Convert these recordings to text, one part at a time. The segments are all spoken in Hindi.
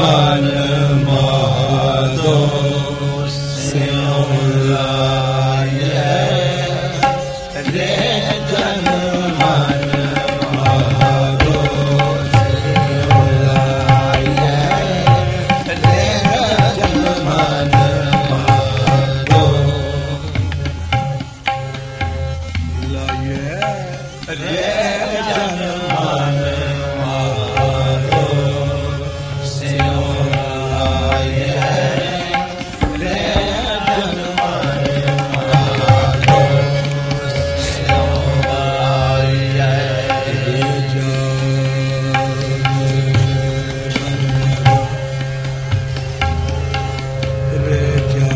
मन माधो सिमलाय रे जन मन माधो सिमलाय रे जन मन माधो लाय रे जन मन माधो सिमलाय रे जन मन माधो सिमलाय रे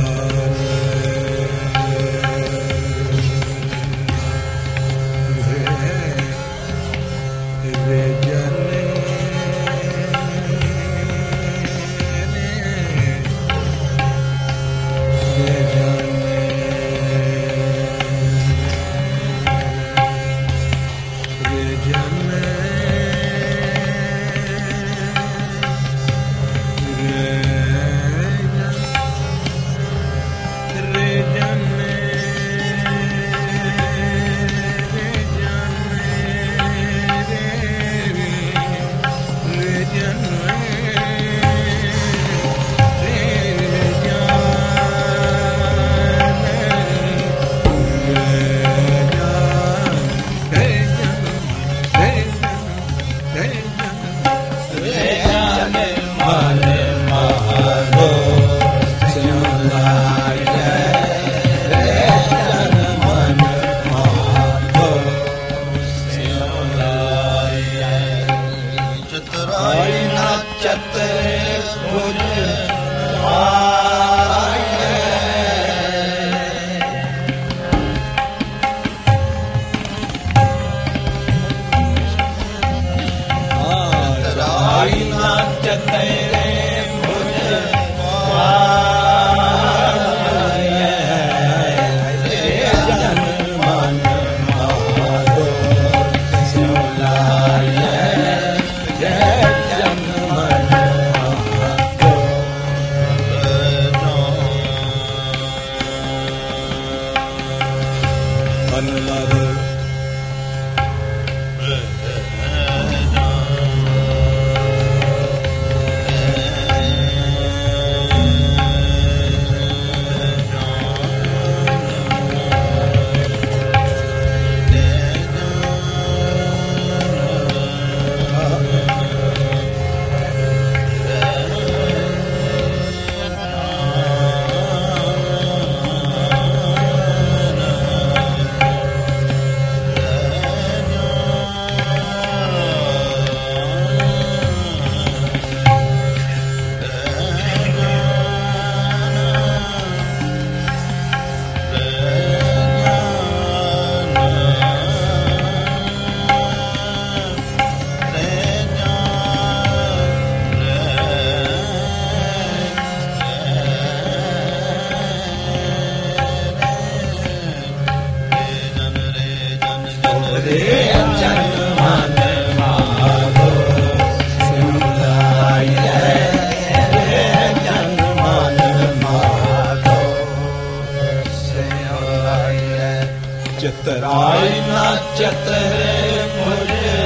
चितराय नाचत है मुझे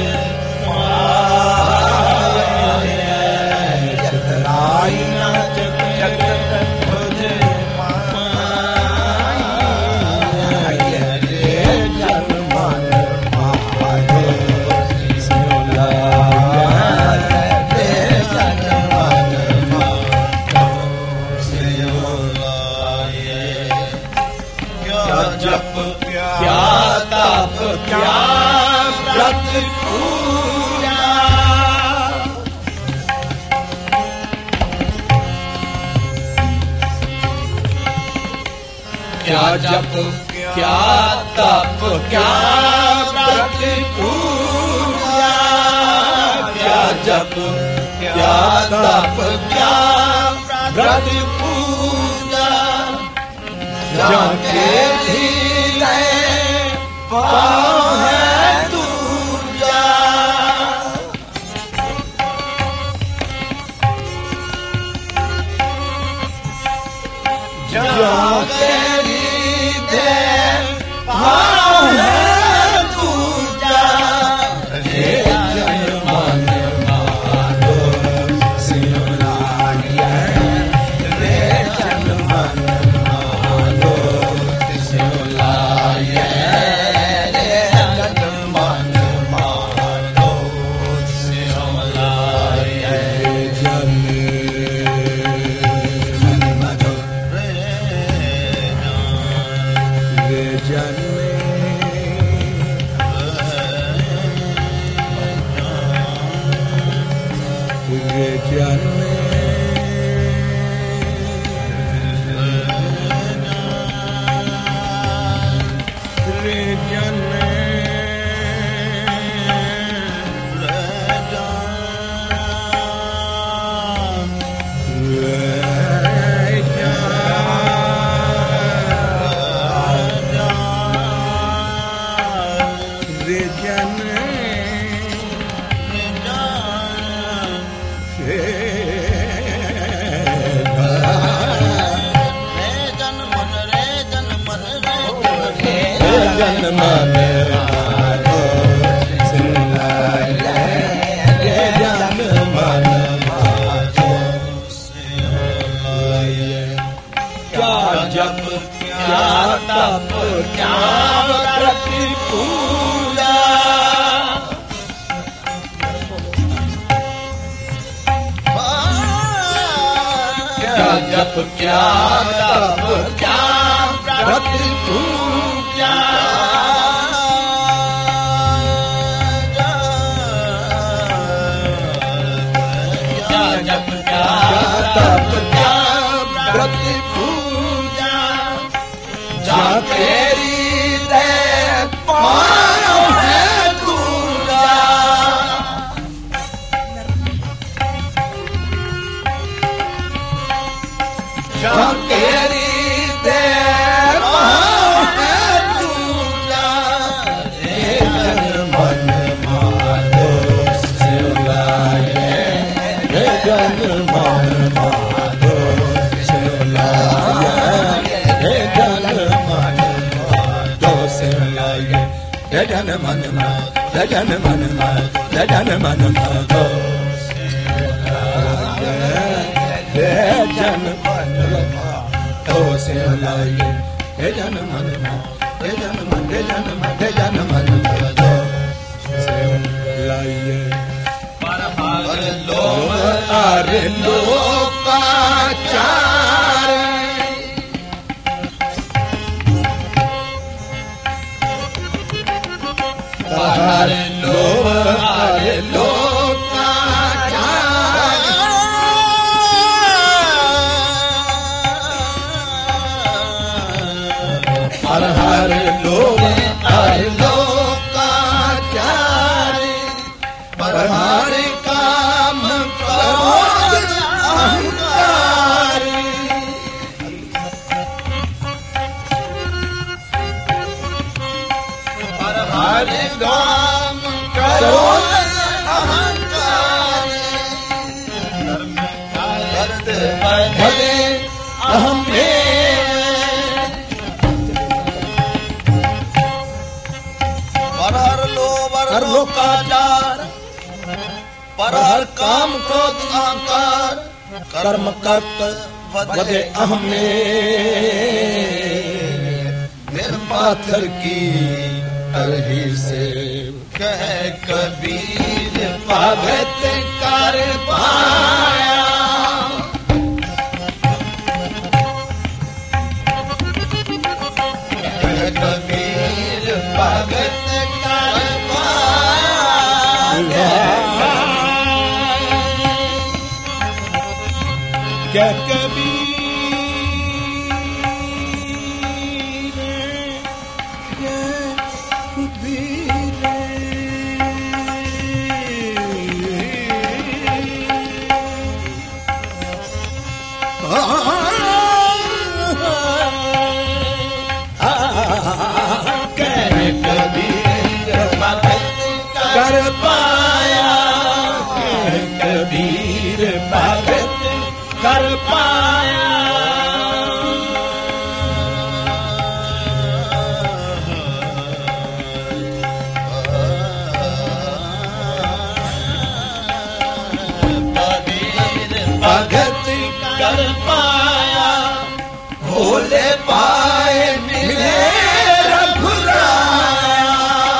माया, चितराय नाचत मुझे माया, रे जन मन माधो सिमलाय रे जन मन माधो सिमलाय। क्या जप क्या तप क्या व्रत पूजा, क्या जप क्या तप क्या व्रत पूजा, क्या जप क्या तप क्या व्रत पूजा, जाके धीरे पाँव है दूजा। जो तेरी दे भाव है दूजा रे जन मन मारो सिमलाए रे जन मन मारो सिमलाए रे जन मन मारो सिमलाए जन जप क्या तप क्या व्रत पूजा क्या जप क्या तप क्या व्रत पूजा जा तेरी दे पायो है दूजा जा तेरी दे पायो है दूजा रे जन मन मारो सिमलाए रे जन मन मारो सिमलाए रे जन मन मारो सिमलाए रे जन मन मारो रे जन मन मारो रे जन मन मारो रे जन तो सिमलाए हे जन मन हे जन मन हे जन मन हे जन मन तो सिमलाए पर लोभ अरे लोकाचार पर लोभ अरे हर हर लोग हर लोकाचार पर हर काम क्रोध अहंकार पर हर काम क्रोध अहंकार करते भले अहम हर लोकाचार पर हर काम क्रोध अहंकार कर्म कर्त वदे अहम निर्पाथर की करही से कह कबीर भगत कर पाया कह कबीर भगत क्या कबीर कर पाया कबीर भगत कर पाया कर पाया, भोले पाए मिले रघुराया।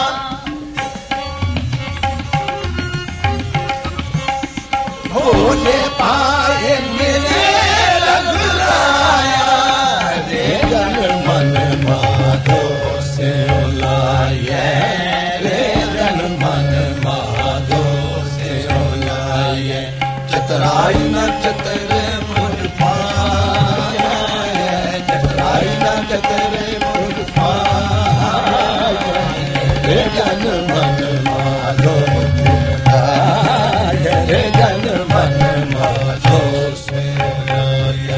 भोले पाए मिले रघुराया, रे जन मन माधो से लाए, रे जन मन माधो से लाए। चतराई न चतरे मुझ पाया, चतराई न चतरे मुझ पाया, रे जन मन माधो से लाए, रे जन मन माधो से लाए।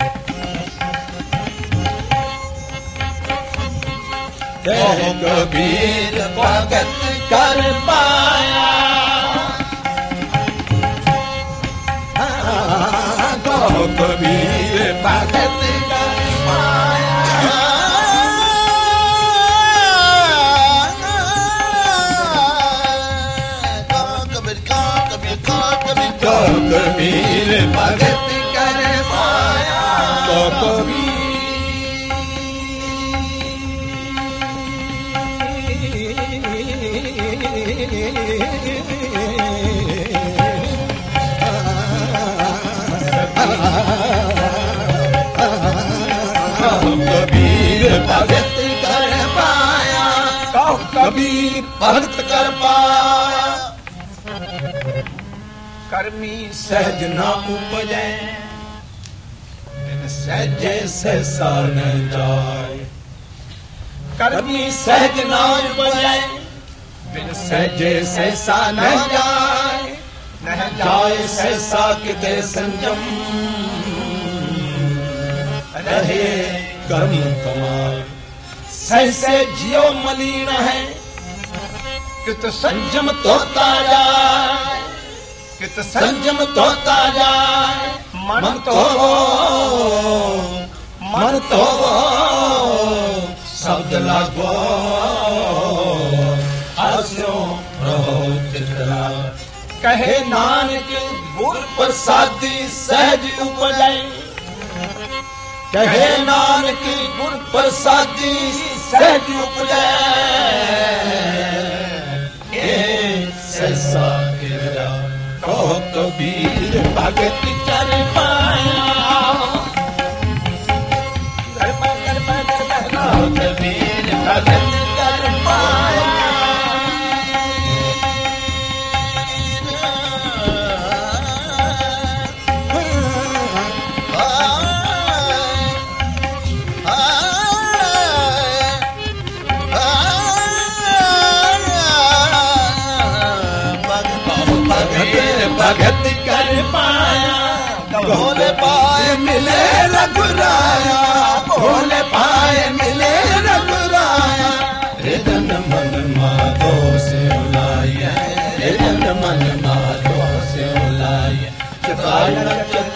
कबीर भगत कर पाया, कबीर भगत कर पाया। कबीर भगत कर पाया, कबीर भगत कर पाया, कबीर भगत कर पाया। कर्मी सहज न उपजै, बिन सहजे सहसा न जाय। कर्मी सहज न उपजै, बिन सहजे सहसा न जाय। न जाय सहसा किते संजम, रहे कर्म कमाय। सहसे जियो मलिन है, कित संजम तोता जाय, कित संजम तोता जाय। मन तो शब्द लागो, हस्यो रहो चितरा। कहे नानक गुर प्रसादी सहज उपजै, कहे नानक गुर प्रसादी सहज उपजै। सहसा गिरा कहो कबीर भगत कर पाया, कबीर भगत कर पाया। भगत कर पाया, भोले पाए मिले रघुराया, भोले पाए मिले रघुराया। रे जन मन माधो से लाए, रे जन मन माधो से लाए। चतराई न